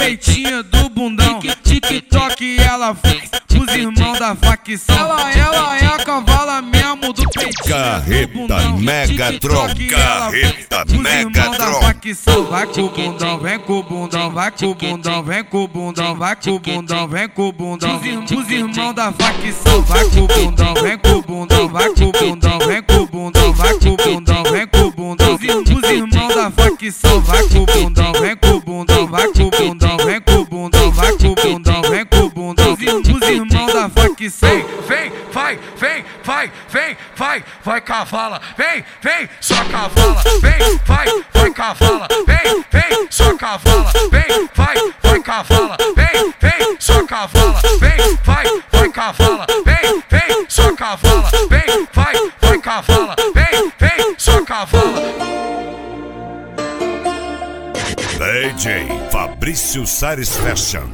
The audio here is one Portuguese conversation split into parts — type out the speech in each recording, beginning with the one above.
peitinho, do bundão. TikTok ela faz os irmãos da facção. Ela é a cavala mesmo do peitinho, Carreta do bundão. Megatron, carreta Megatron. Vai com o bundão, vem com o bundão, vai com o bundão, vem com o bundão, vai com o bundão, vem com o bundão. Os irmãos da facção, vai com o bundão, vem com o bundão, vai com o bundão, vem com o bundão, vai com o bundão, vem com o bundão. Os irmãos da facção, vai com o bundão, vem com o bundão, vai com o bundão, vem com o bundão, vai com o bundão, vem com o bundão. Os irmãos da facção, vai cavala, vem, só cavala, vai cavala, vem, só cavala, vai cavala, vem, só cavala, vai cavala, vem, só cavala, vai cavala, vem, só cavala. DJ Fabrício Sares Fashion.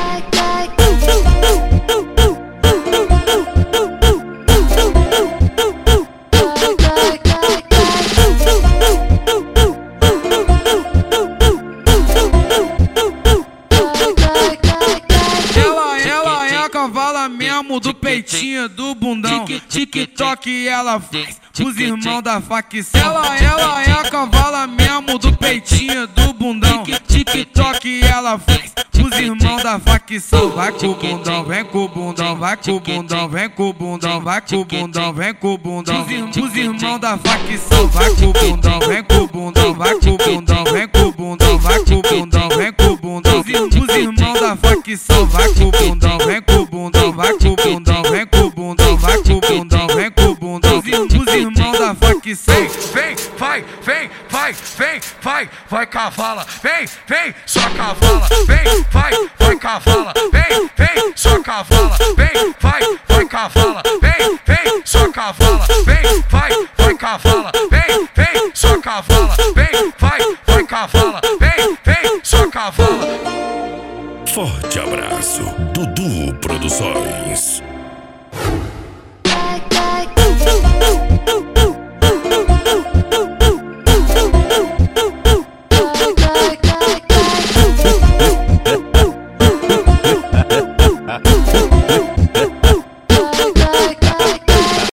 ela é a cavala mesmo do peitinho, do bundão. TikTok ela faz os irmãos da facção. Ela é a cavala mesmo do peitinho, do bundão. TikTok ela faz os irmãos da facção. Vai com o bundão, vem com o bundão, vai com o bundão, vem com o bundão, vai com o bundão, vem com o bundão. Os irmãos da facção, vai com o bundão, vem com o bundão, vai com o bundão, vem com o bundão, vai com o bundão, vem com o bundão. Os irmãos da facção, vai com o bundão, vem com o bundão, vai com o bundão, vem com o bundão, vai com o bundão, vem com o bundão. Os irmãos da facção, vai cavala, vem, só cavala, vai cavala, vem, só cavala, vai cavala, vem, só cavala, vai cavala, vem, só cavala, vai cavala, vem, só cavala. Forte abraço, Dudu Produções.